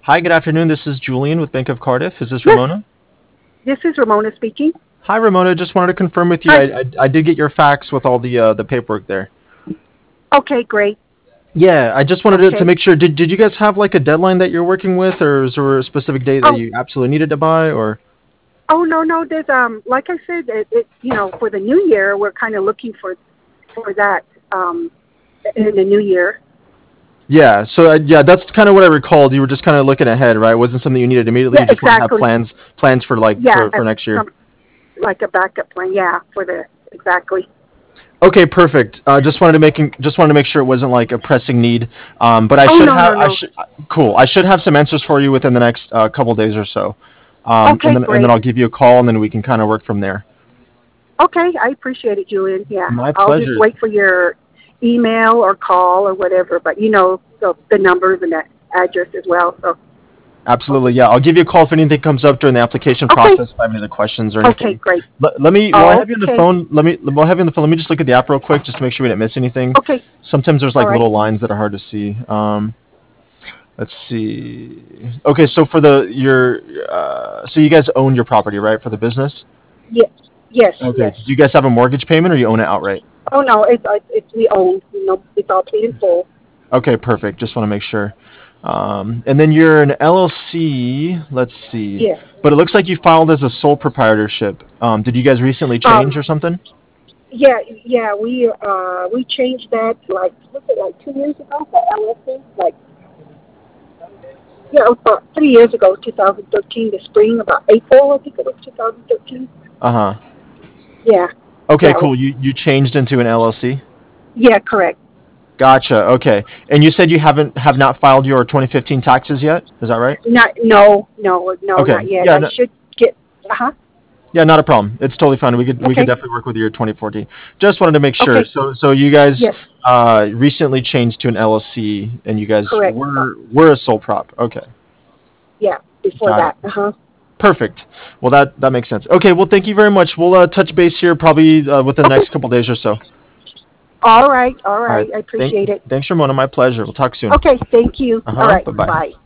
Hi, good afternoon. This is Julian with Bank of Cardiff. Is this Yes, Ramona? this is Ramona speaking. Hi, Ramona. Just wanted to confirm with you. Hi. I did get your fax with all the paperwork there. Okay, great. Yeah, I just wanted to Okay. make sure. Did you guys have like a deadline that you're working with, or is there a specific date that Oh, you absolutely needed to buy, or? oh no, no. There's like I said, for the new year, we're kind of looking for that in the new year. Yeah, so yeah, that's kind of what I recalled. You were just kind of looking ahead, right? It wasn't something you needed immediately. Yeah, You just want to have exactly. plans for like Yeah, for next year. some like a backup plan. Yeah, for the exactly. Okay, perfect. Just wanted to make sure it wasn't like a pressing need. But Oh no, no, I no. should cool. I should have some answers for you within the next couple days or so. Okay, And then great. I'll give you a call and then we can kind of work from there. Okay, I appreciate it, Julian. Yeah, My I'll just pleasure. wait for your email or call or whatever. But the numbers and the address as well. So Absolutely, yeah. I'll give you a call if anything comes up during the application okay, process. If I have any other questions or okay, anything. great. Let me while I have you on the Okay, phone. While I have you on the phone. Let me just look at the app real quick just to make sure we didn't miss anything. okay, Sometimes there's all like right. little lines that are hard to see. Let's see. Okay, so for the your so you guys own your property, right, for the business? Yes, yes, Okay. yes. Do you guys have a mortgage payment or you own it outright? Oh no, it's we own. It's all paid in full. Okay, perfect. Just want to make sure. And then you're an LLC. Let's see. Yes. But it looks like you filed as a sole proprietorship. Did you guys recently change Um. or something? Yeah. Yeah. We changed that like what's it like 2 years ago for LLC. Like yeah, it was about 3 years ago, 2013, the spring, about April, I think it was 2013. Uh huh. Yeah. Okay, Yeah. cool. You changed into an LLC. Yeah. Correct. Gotcha. Okay. And you said you have not filed your 2015 taxes yet. Is that right? Not. No. No. No. Okay. Not yet. Yeah. I No, should get. Uh huh. yeah. Not a problem. It's totally fine. We could Okay. definitely work with your 2014. Just wanted to make sure. Okay. So you guys Yes. recently changed to an LLC and you guys Correct. were a sole prop. Okay. Yeah. Before Got it. that. Uh huh. Perfect. Well, that makes sense. Okay. Well, thank you very much. We'll touch base here probably within the Okay. next couple days or so. All right. All All right. right. I appreciate it. Thanks, Ramona. My pleasure. We'll talk soon. Okay. Thank you. Uh All huh. right. Bye bye. Bye.